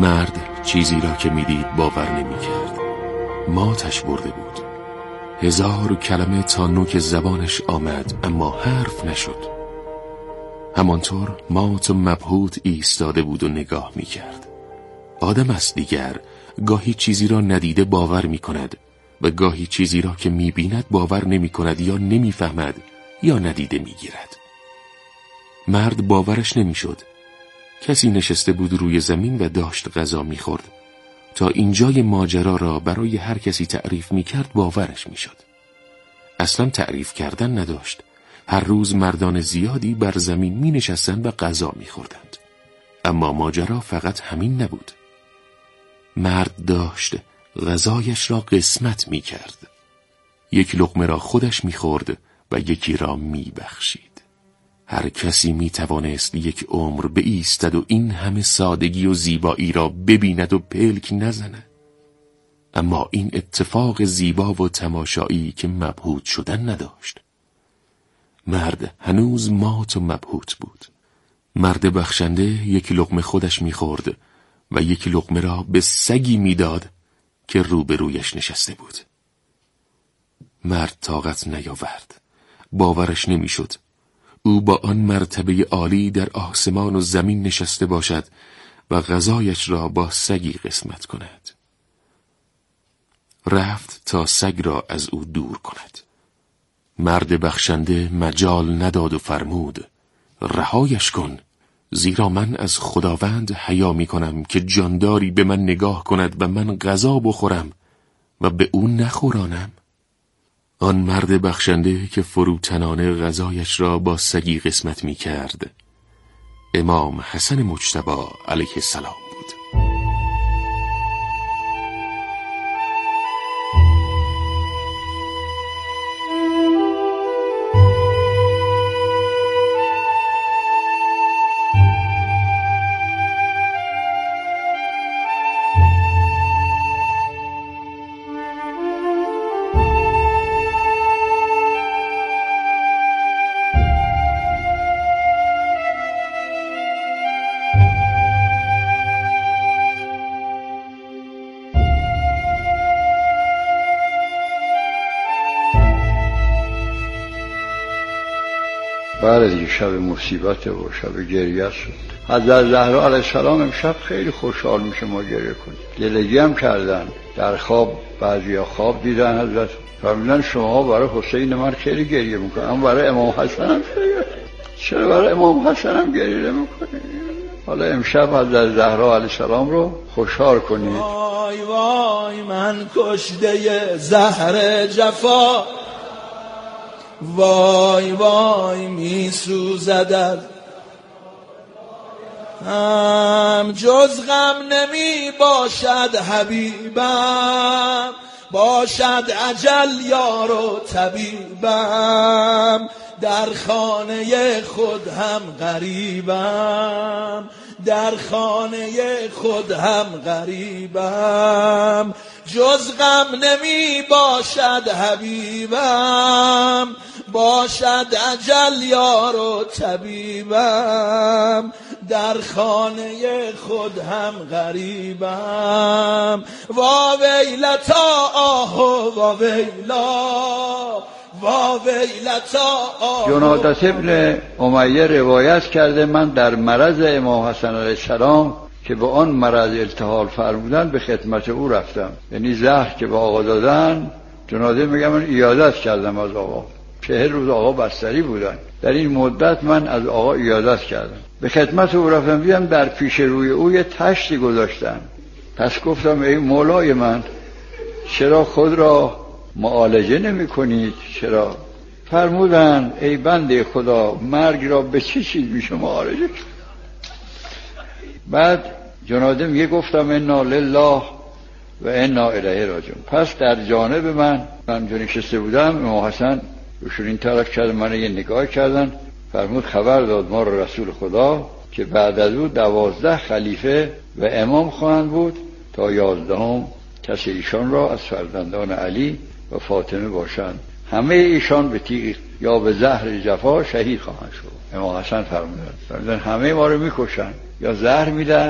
مرد چیزی را که میدید باور نمی‌کرد. ماتش برده بود. 1000 کلمه تا نوک زبانش آمد اما حرف نشد. همانطور مات و مبهوت ایستاده بود و نگاه می‌کرد. آدم است دیگر، گاهی چیزی را ندیده باور می‌کند و گاهی چیزی را که می‌بیند باور نمی‌کند یا نمی‌فهمد یا ندیده می‌گیرد. مرد باورش نمی‌شد. کسی نشسته بود روی زمین و داشت غذا می‌خورد. تا اینجای ماجرا را برای هر کسی تعریف می‌کرد باورش می‌شد. اصلا تعریف کردن نداشت. هر روز مردان زیادی بر زمین می‌نشستند و غذا می‌خوردند. اما ماجرا فقط همین نبود. مرد داشت غذایش را قسمت می‌کرد. یک لقمه را خودش می‌خورد و یکی را می‌بخشید. هر کسی می‌توانست یک عمر بایستد و این همه سادگی و زیبایی را ببیند و پلک نزند. اما این اتفاق زیبا و تماشایی که مبهوت شدن نداشت. مرد هنوز مات و مبهوت بود. مرد بخشنده یک لقمه خودش می‌خورد و یک لقمه را به سگی می‌داد که روبرویش نشسته بود. مرد طاقت نیاورد. باورش نمی‌شد. او با آن مرتبه عالی در آسمان و زمین نشسته باشد و غذایش را با سگی قسمت کند. رفت تا سگ را از او دور کند. مرد بخشنده مجال نداد و فرمود: رهایش کن، زیرا من از خداوند حیا می کنم که جانداری به من نگاه کند و من غذا بخورم و به او نخورانم. آن مرد بخشنده که فروتنانه غذایش را با سگی قسمت می کرد امام حسن مجتبی علیه السلام بود. بعد دیگه شب مصیبت و شب گریه شد. حضرت زهرا علیه السلام امشب خیلی خوشحال میشه ما گریه کنیم. دلگی هم کردن. در خواب بعضیا خواب دیدن حضرت فرمودن شما برای حسین من خیلی گریه میکنم، اما برای امام حسن هم چرا برای امام حسن هم گریه نمیکنید؟ حالا امشب حضرت زهرا علیه السلام رو خوشحال کنید. وای وای من کشته زهر جفا، وای وای می سوزد هم جز غم نمی باشد حبیبم، باشد اجل یار و طبیبم، در خانه خود هم غریبم، در خانه خود هم غریبم، جز غم نمی باشد حبیبم، باشد اجل یار و طبیبم، در خانه خود هم غریبم. وا ویلتا آه وا ویلا، وا ویلتا آه. جنادت ابن امیه روایت کرده من در مرض امام حسن علیه السلام که به آن مرض التحال فرمودن به خدمت او رفتم. یعنی زهر که به آقا دادن، جناده میگم من عیادت کردم از آقا. 40 روز آقا بستری بودن. در این مدت من از آقا عیادت کردم. به خدمت او رفتم، دیدم در پیش روی او یه تشتی گذاشتن. پس گفتم ای مولای من، چرا خود را معالجه نمی کنید؟ چرا؟ فرمودن ای بنده خدا، مرگ را به چه چیز میشه معالجه کنید؟ بعد جناده میگه گفتم انا لله و انا الیه راجعون. پس در جانب من جو نشسته بودم، امام حسن روشون این طرف کرد، من یه نگاه کردن، فرمود خبر داد ما رو رسول خدا که بعد از او 12 خلیفه و امام خواهند بود تا 11ام کسی ایشان را از فرزندان علی و فاطمه باشند، همه ایشان به تیغ یا به زهر جفا شهید خواهند شد. امام حسن فرمودن همه ما رو میکشن، یا زهر میدن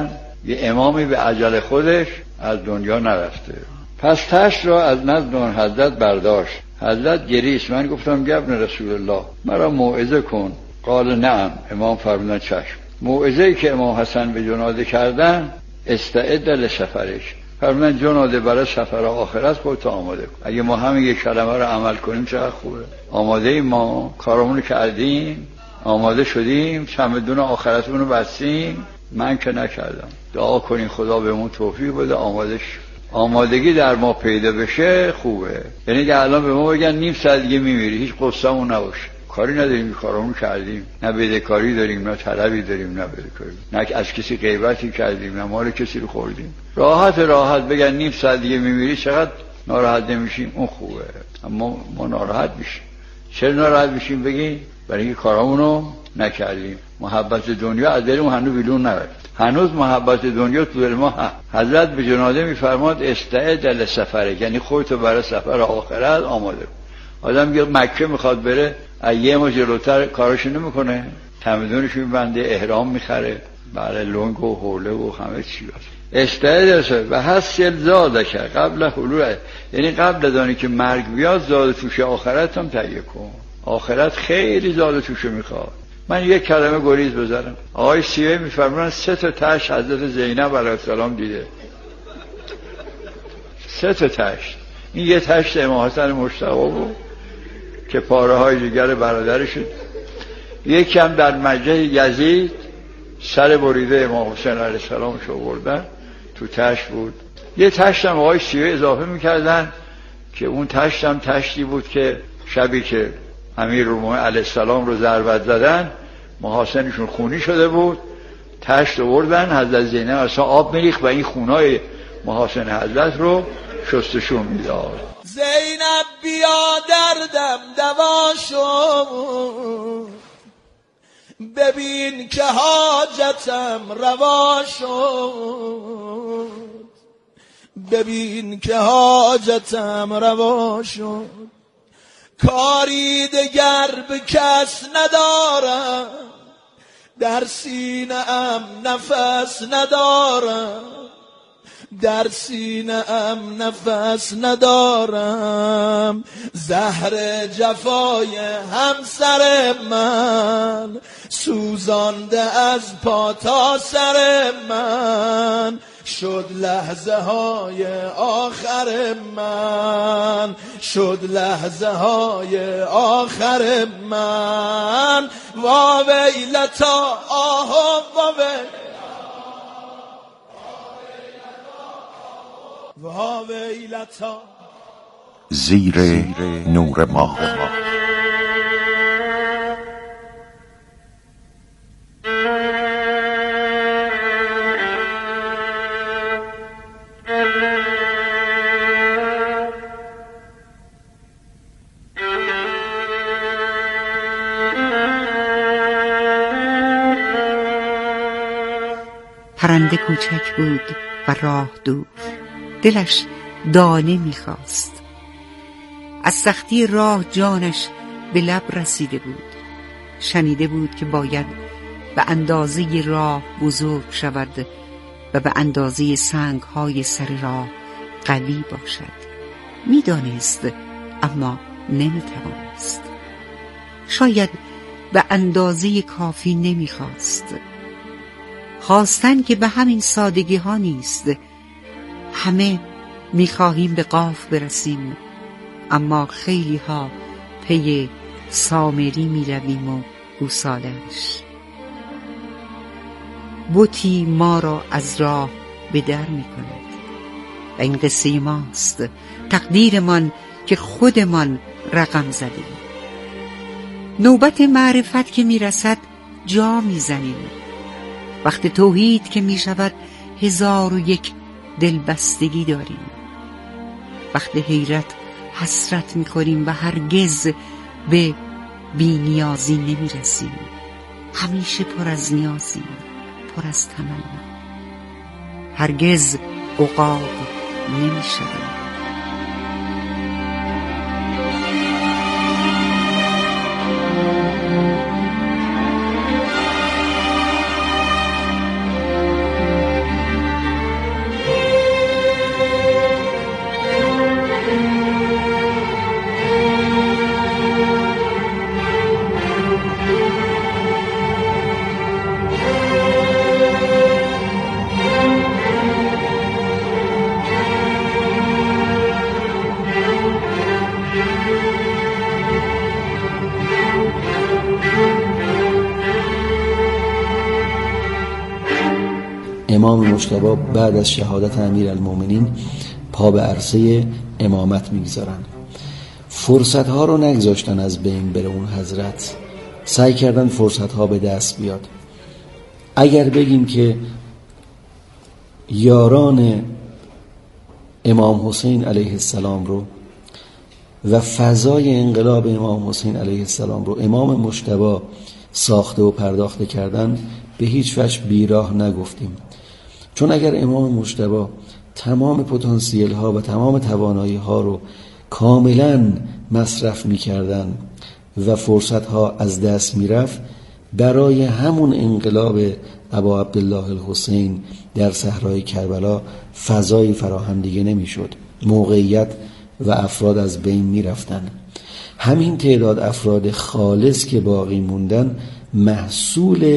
یه امامی به عجل خودش از دنیا نرفته. پس تشت را از نزد اون حضرت برداشت. حضرت گریست. من گفتم ابن رسول الله مرا موعظه کن. قال نعم. امام فرمودن چشم. موعظه‌ای که امام حسن به جناده کردن استعد لسفرش، فرمودن جناده برای سفر آخرت خودت آماده کن. اگه ما همین یک کلمه رو عمل کنیم چقدر خوبه. آماده ایم، ما کارمون رو کردیم، آماده شدیم، چمدون آخرتمون رو بستیم. من که نکردم. دعا کنین خدا بهمون توفیق بده آماده شیم. آمادگی در ما پیدا بشه خوبه. یعنی که الان به ما بگن نیم ساعت دیگه میمیری، هیچ قصه‌مون نباشه. کاری نداریم، کارمون کردیم، نه بدهکاری داریم، نه طلبی داریم، نه بدهکاری، نه از کسی غیبتی کردیم، نه مال کسی رو خوردیم. راحت بگن نیم ساعت دیگه میمیری، چقدر ناراحت نمیشیم. اون خوبه. اما ما ناراحت میشیم. چرا ناراحت میشیم؟ بگین برای اینکه کارامون رو نکردیم. محبت دنیا از دلمون هنوز بیرون نرفت. هنوز محبت دنیا تو دل ما هست. حضرت به جناده میفرماد استعد لسفر، یعنی خودتو برای سفر آخرت آماده کن. آدم یه مکه میخواد بره، یه ما جلوتر کاراشو نمیکنه، چمدونشو میبنده، احرام میخره، برای لنگ و حوله و همه چی باشه. استعد و حسل زاده کرد قبل حلول، یعنی قبل از آنی که مرگ بیاد زاد توش آخرت هم تهیه کن. آخرت خیلی زاد توش میخواد. من یک کلمه گریز بذارم. آقای سیوی میفرمونن 3 تا تشت حضرت زینب علیه السلام دیده. 3 تا تشت. این یه تشت امام حسن مجتبی بود که پاره های جگر برادرش، یکی هم در مجلس یزید سر بریده امام حسین علیه السلام شو بردن تو تشت بود. یه تشت هم آقای سیوی اضافه میکردن که اون تشت هم تشتی بود که شبی که امیرالمومنین علیه السلام رو ضربت زدن محاسنشون خونی شده بود، تشت آوردن، حضرت زینب اصلا آب میریخت و این خونای محاسن حضرت رو شستشون میداد. زینب بیا دردم دوا شو، ببین که حاجتم روا شد، ببین که حاجتم روا شد. کاری دگر به کس ندارم، در سینه ام نفس ندارم، در سینه ام نفس ندارم. زهر جفای همسر من سوزانده از پا تا سر من، شد لحظه های آخر من، شد لحظه های آخر من. وا ویلتا آه وا ویلتا. زیر نور ماه. پرنده کوچک بود و راه دور، دلش دانه می‌خواست. از سختی راه جانش به لب رسیده بود. شنیده بود که باید به اندازه راه بزرگ شود و به اندازه سنگ‌های سر راه قوی باشد. می‌دانست اما نمی‌توانست. شاید به اندازه کافی نمی‌خواست. خواستن که به همین سادگی ها نیست. همه میخواهیم به قاف برسیم، اما خیلی ها پی سامری میرویم و گوسالش. بتی ما را از راه به در میکند و این قصه ماست، تقدیرمان که خودمان رقم زدیم. نوبت معرفت که میرسد جا میزنیم. وقت توحید که می شود 1001 دلبستگی داریم. وقت حیرت حسرت می کنیم و هرگز به بی‌نیازی نمی رسیم. همیشه پر از نیازیم، پر از تمنا. هرگز عقاب نمی شویم. امام مجتبی بعد از شهادت امیرالمومنین پا به عرصه امامت میگذارن. فرصت ها رو نگذاشتن از بین بره اون حضرت، سعی کردن فرصت ها به دست بیاد. اگر بگیم که یاران امام حسین علیه السلام رو و فضای انقلاب امام حسین علیه السلام رو امام مجتبی ساخته و پرداخته کردن، به هیچ وجه بیراه نگفتیم. چون اگر امام مجتبی تمام پتانسیل ها و تمام توانایی ها رو کاملا مصرف می کردن و فرصت ها از دست می رفت، برای همون انقلاب ابا عبدالله الحسین در صحرای کربلا فضایی فراهم دیگه نمی شد. موقعیت و افراد از بین می رفتن. همین تعداد افراد خالص که باقی موندن محصول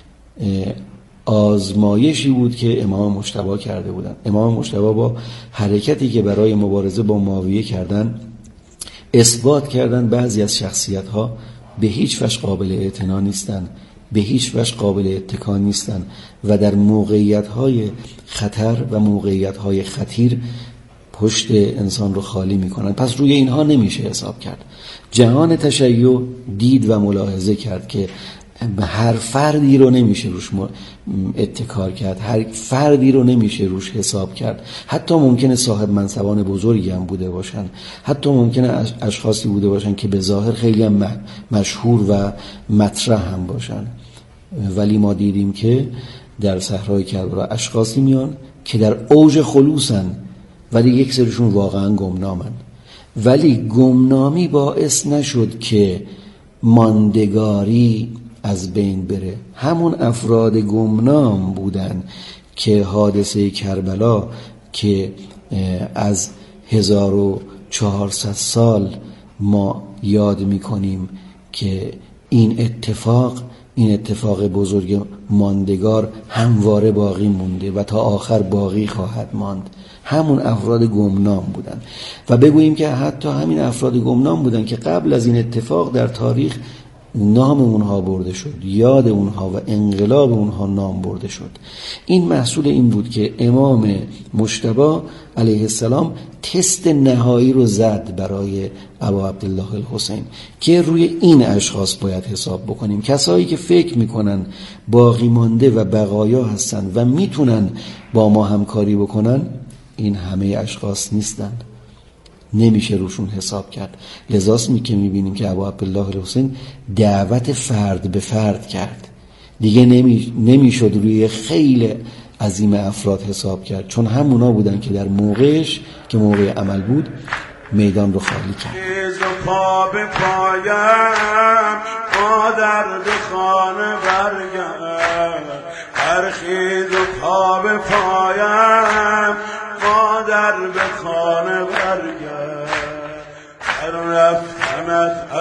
آزمایشی بود که امام مجتبی کرده بودن. امام مجتبی با حرکتی که برای مبارزه با معاویه کردن اثبات کردن بعضی از شخصیت‌ها به هیچ وجه قابل اعتنا نیستن، به هیچ وجه قابل اتکا نیستن و در موقعیت‌های خطر و موقعیت‌های خطیر پشت انسان رو خالی میکنن. پس روی اینها نمیشه حساب کرد. جهان تشیع دید و ملاحظه کرد که هر فردی رو نمیشه روش اتکار کرد، هر فردی رو نمیشه روش حساب کرد. حتی ممکنه صاحب منصبان بزرگی هم بوده باشن، حتی ممکنه اشخاصی بوده باشن که به ظاهر خیلی هم مشهور و مطرح هم باشن، ولی ما دیدیم که در صحرای کربلا اشخاصی میان که در اوج خلوصن ولی یک سریشون واقعا گمنامن. ولی گمنامی باعث نشد که ماندگاری از بین بره. همون افراد گمنام بودن که حادثه کربلا که از 1400 سال ما یاد میکنیم که این اتفاق بزرگ ماندگار همواره باقی مونده و تا آخر باقی خواهد ماند، همون افراد گمنام بودن. و بگوییم که حتی همین افراد گمنام بودن که قبل از این اتفاق در تاریخ نام اونها برده شد، یاد اونها و انقلاب اونها نام برده شد. این محصول این بود که امام مجتبی علیه السلام تست نهایی رو زد برای ابا عبدالله الحسین که روی این اشخاص باید حساب بکنیم. کسایی که فکر میکنن باقی مانده و بقایا هستن و میتونن با ما همکاری بکنن، این همه اشخاص نیستن، نمیشه روشون حساب کرد. لذاست که میبینیم که ابا عبدالله الحسین دعوت فرد به فرد کرد. دیگه نمیشد روی خیلی عظیم افراد حساب کرد، چون همونا بودن که در موقعش که موقع عمل بود میدان رو خالی کرد. پا به پایم مادر به خانه برگرد، برخیز و پا به پایم مادر به خانه برگرد، در رفتنت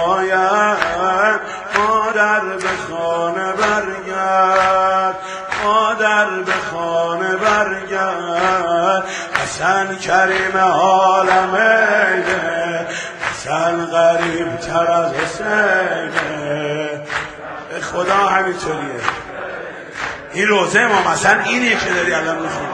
عصایم مادر به خانه برگرد، مادر به خانه برگرد. حسن کریم عالمه، حسن غریب تر از حسینه. به خدا همینطوریه. این روزه امام حسن اینیه که داری الان میخونی.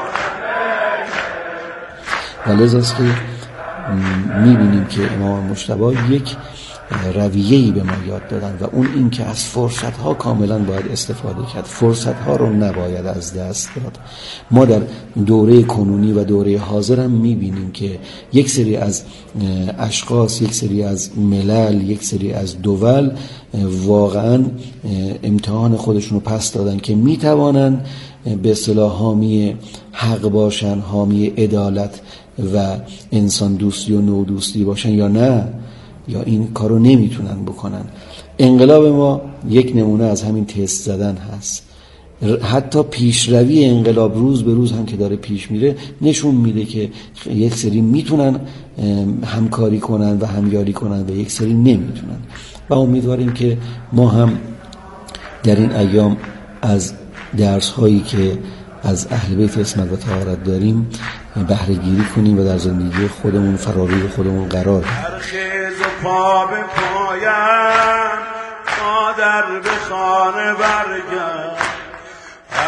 و لذاست که میبینیم که امام مجتبی یک رویه‌ای به ما یاد دادن و اون این که از فرصت‌ها کاملا باید استفاده کرد، فرصت‌ها رو نباید از دست داد. ما در دوره کنونی و دوره حاضر هم می‌بینیم که یک سری از اشخاص، یک سری از ملل، یک سری از دول واقعا امتحان خودشون رو پس دادن که می‌توانن به اصطلاح حامی حق باشن، حامی عدالت و انسان دوستی و نو دوستی باشن یا نه، یا این کارو نمیتونن بکنن. انقلاب ما یک نمونه از همین تست زدن هست. حتی پیشروی انقلاب روز به روز هم که داره پیش میره نشون میده که یک سری میتونن همکاری کنن و همیاری کنن و یک سری نمیتونن. و امیدواریم که ما هم در این ایام از درس هایی که از اهل بیت عصمت و طهارت داریم بهره گیری کنیم و در زندگی خودمون فراری خودمون قرار بدیم. برخیز و پا به پایم مادر به خانه برگرد،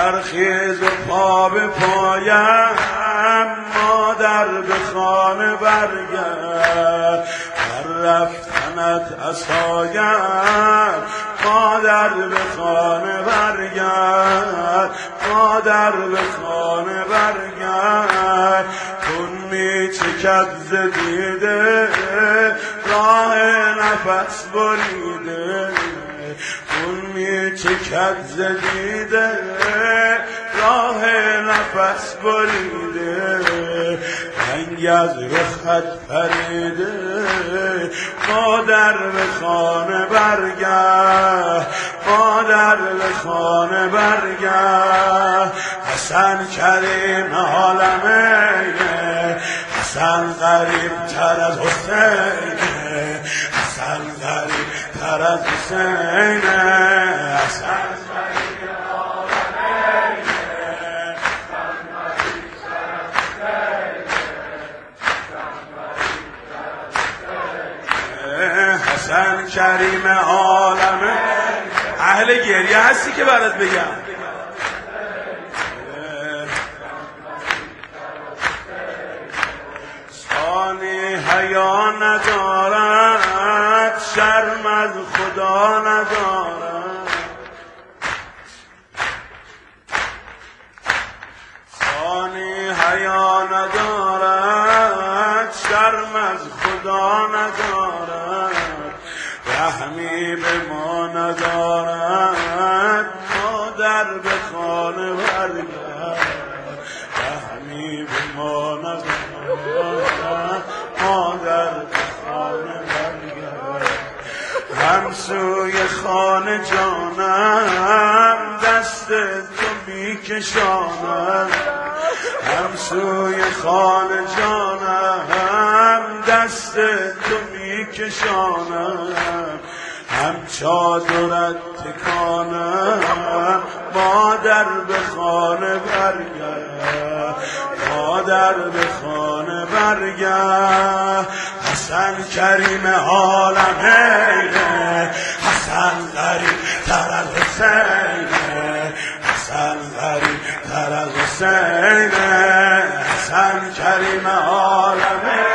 برخیز و پا به پایم مادر به خانه برگرد بر رفتنت عصایم مادر به خانه برگرد مادر به خانه برگرد خون می چکد ز دیده راه نفس بریده خون می چکد ز دیده راه نفس بریده رنگ از رخت پریده مادر به خانه برگرد مادر به خانه برگرد حسن کریم عالمه حسن غریب تر از حسین حسن غریب تر از حسین حسن حسن کریم عالمه اهل گریه هستی که برات بگم ثانی حیا ندارد شرم از خدا ندارد ثانی حیا ندارد شرم از خدا ندارد رحمی به ما ندارد مادر به خانه برگرد رحمی به ما ندارد مادر به خانه برگرد هم سوی خانه جانم دست تو میکشانم هم سوی خانه جانم دست تو میکشانم هم چادرت تکانم مادر به خانه برگرد مادر به خانه برگرد حسن کریم عالمه حسن غریب تر از حسین حسن غریب تر از حسین حسن کریم عالمه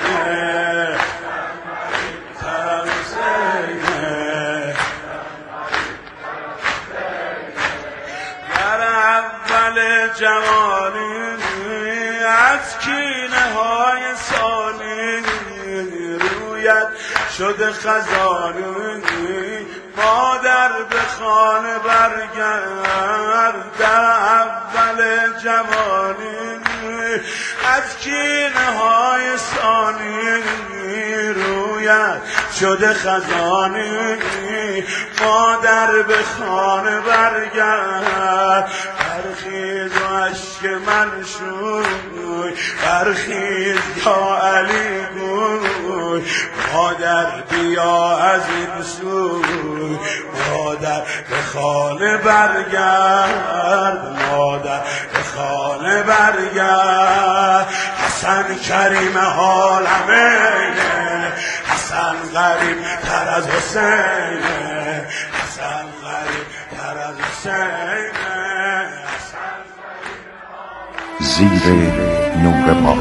جوانی از کینه های سانی رویت شده خزانی مادر به خانه برگرد در اول جوانی از کینه های سانی رویت شده خزانی مادر به خانه برگرد برخیز و عشق من شوی برخیز یا علی گوی مادر بیا از این سوی مادر به خانه برگرد مادر به خانه برگرد حسن کریم عالمه حسن غریب تر از حسین حسن غریب تر از حسین زیر نور ماه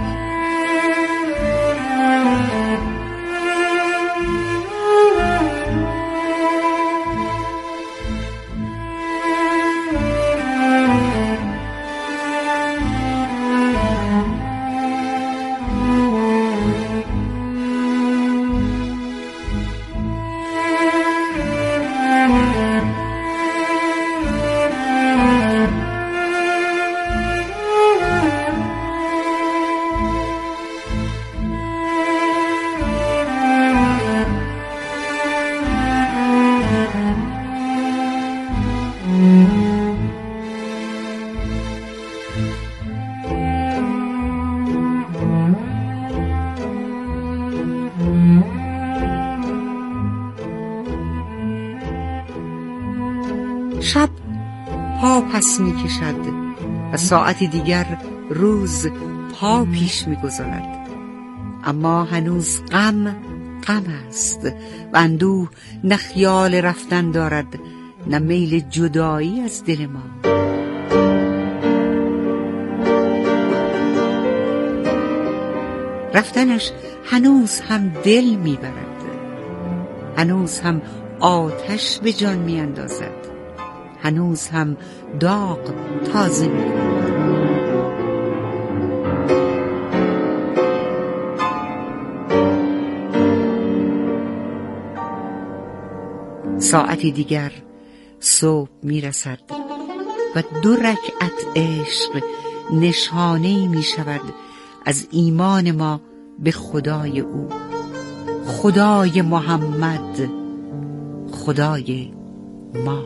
شب پا پس می کشد و ساعتی دیگر روز پا پیش می گذارد، اما هنوز غم است و اندوه نه خیال رفتن دارد نه میل جدایی از دل ما. رفتنش هنوز هم دل میبرد، هنوز هم آتش به جان میاندازد، هنوز هم داغ تازه میکند. ساعتی دیگر صبح میرسد و 2 رکعت عشق نشانه‌ای می شود از ایمان ما به خدای او، خدای محمد، خدای ما.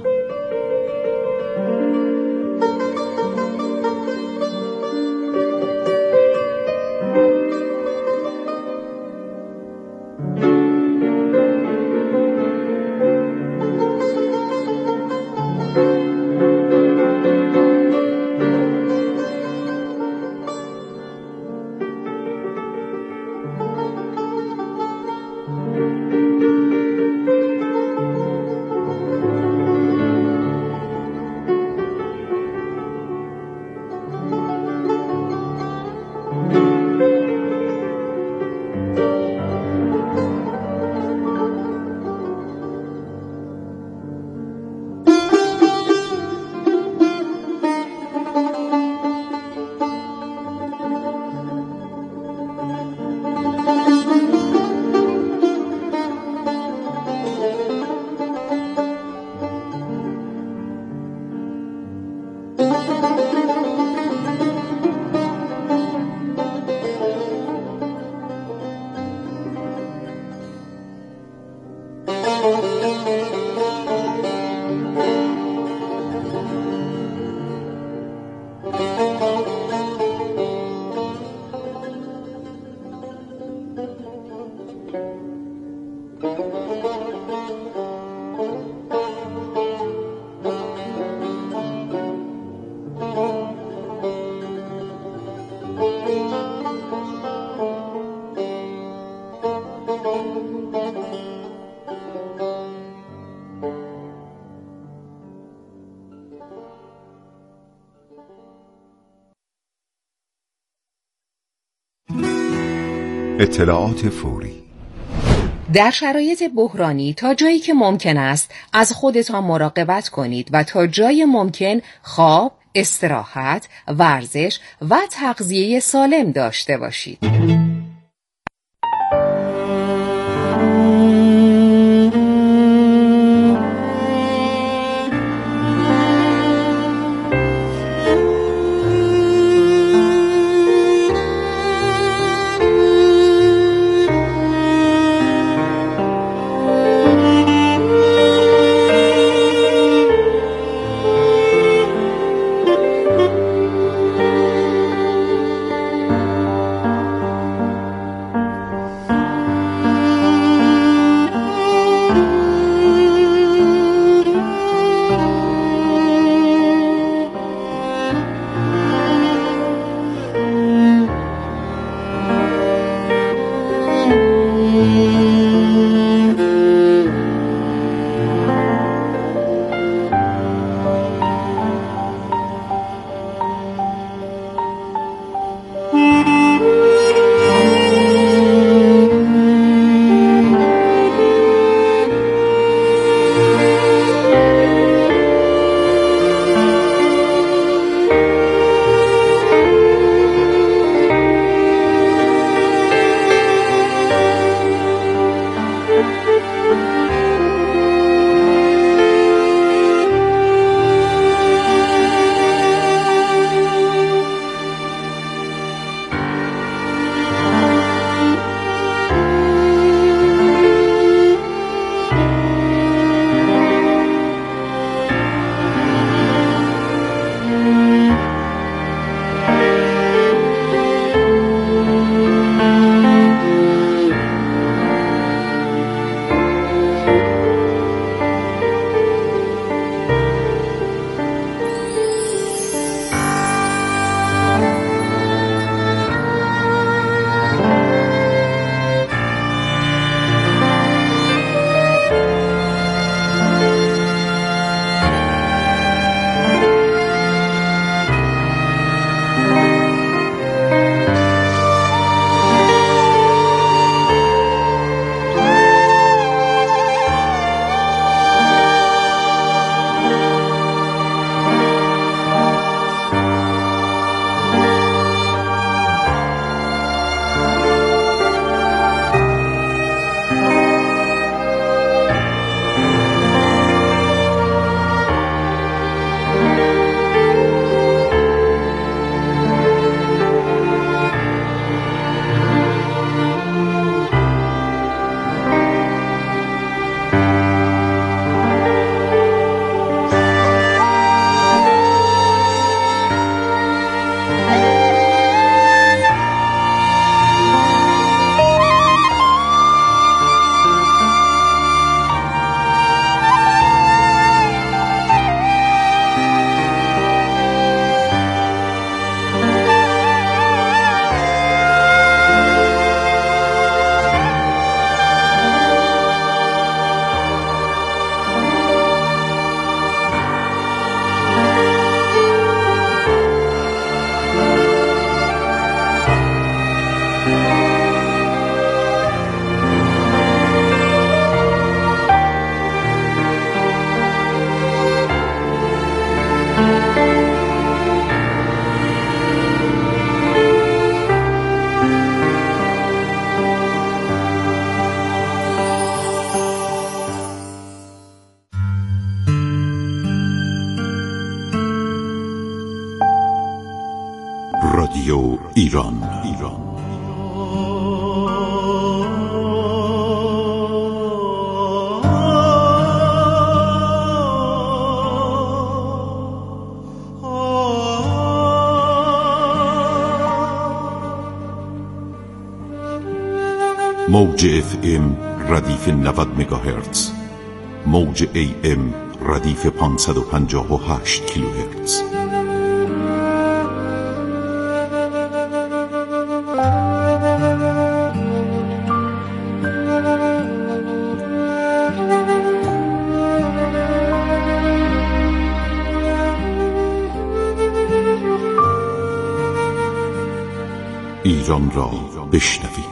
اطلاعات فوری. در شرایط بحرانی تا جایی که ممکن است از خودتان مراقبت کنید و تا جای ممکن خواب، استراحت، ورزش و تغذیه سالم داشته باشید. رادیو ایران. موج FM ردیف 90 مگاهرتز، موج AM ردیف 558 کیلوهرتز. ایران را بشنوید.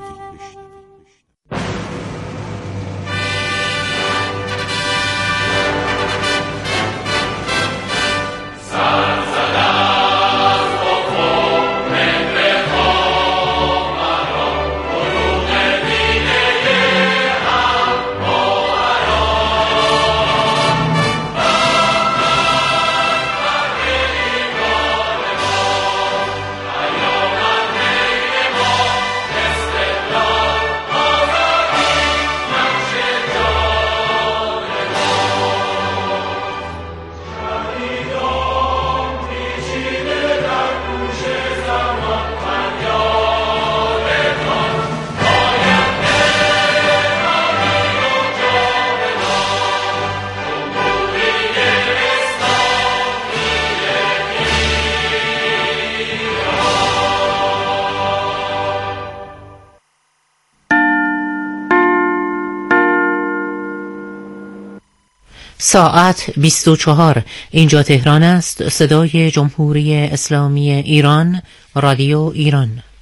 ساعت 24. اینجا تهران است. صدای جمهوری اسلامی ایران، رادیو ایران.